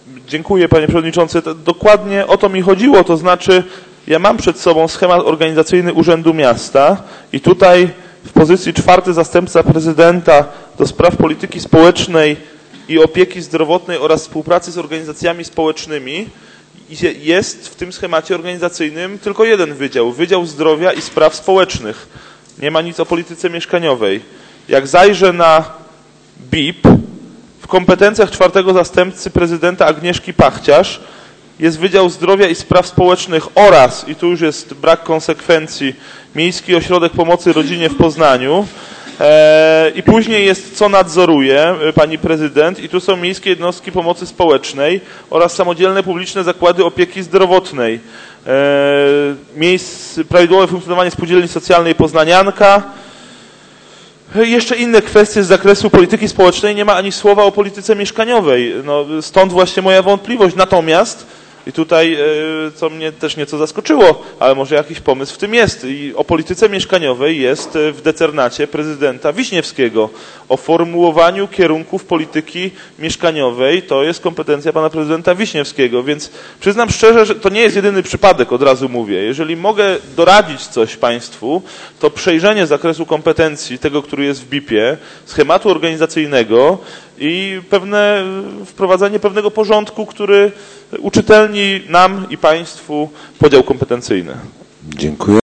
Dziękuję, panie przewodniczący. Dokładnie o to mi chodziło, to znaczy ja mam przed sobą schemat organizacyjny Urzędu Miasta i tutaj w pozycji 4. zastępca prezydenta do spraw polityki społecznej i opieki zdrowotnej oraz współpracy z organizacjami społecznymi jest w tym schemacie organizacyjnym tylko jeden wydział, Wydział Zdrowia i Spraw Społecznych. Nie ma nic o polityce mieszkaniowej. Jak zajrzę na BIP, w kompetencjach 4. zastępcy prezydenta Agnieszki Pachciarz jest Wydział Zdrowia i Spraw Społecznych oraz, i tu już jest brak konsekwencji, Miejski Ośrodek Pomocy Rodzinie w Poznaniu i później jest co nadzoruje pani prezydent i tu są Miejskie Jednostki Pomocy Społecznej oraz Samodzielne Publiczne Zakłady Opieki Zdrowotnej. Prawidłowe funkcjonowanie Spółdzielni Socjalnej Poznanianka. Jeszcze inne kwestie z zakresu polityki społecznej, nie ma ani słowa o polityce mieszkaniowej. No, stąd właśnie moja wątpliwość. Natomiast, i tutaj, co mnie też nieco zaskoczyło, ale może jakiś pomysł w tym jest, i o polityce mieszkaniowej jest w decernacie prezydenta Wiśniewskiego. O formułowaniu kierunków polityki mieszkaniowej to jest kompetencja pana prezydenta Wiśniewskiego, więc przyznam szczerze, że to nie jest jedyny przypadek, od razu mówię. Jeżeli mogę doradzić coś państwu, to przejrzenie zakresu kompetencji tego, który jest w BIP-ie, schematu organizacyjnego i wprowadzenie pewnego porządku, który uczytelni nam i państwu podział kompetencyjny. Dziękuję.